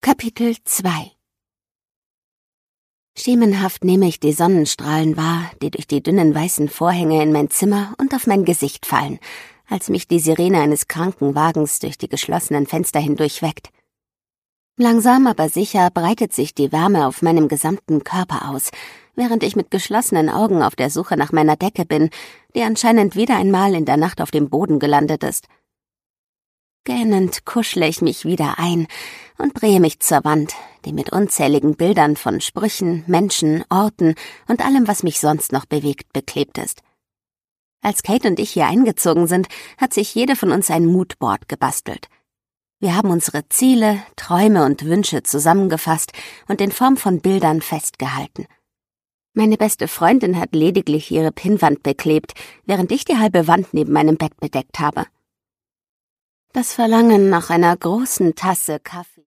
Kapitel 2 Schemenhaft nehme ich die Sonnenstrahlen wahr, die durch die dünnen weißen Vorhänge in mein Zimmer und auf mein Gesicht fallen, als mich die Sirene eines Krankenwagens durch die geschlossenen Fenster hindurch weckt. Langsam aber sicher breitet sich die Wärme auf meinem gesamten Körper aus, während ich mit geschlossenen Augen auf der Suche nach meiner Decke bin, die anscheinend wieder einmal in der Nacht auf dem Boden gelandet ist. Gähnend kuschle ich mich wieder ein und drehe mich zur Wand, die mit unzähligen Bildern von Sprüchen, Menschen, Orten und allem, was mich sonst noch bewegt, beklebt ist. Als Kate und ich hier eingezogen sind, hat sich jede von uns ein Moodboard gebastelt. Wir haben unsere Ziele, Träume und Wünsche zusammengefasst und in Form von Bildern festgehalten. Meine beste Freundin hat lediglich ihre Pinnwand beklebt, während ich die halbe Wand neben meinem Bett bedeckt habe. Das Verlangen nach einer großen Tasse Kaffee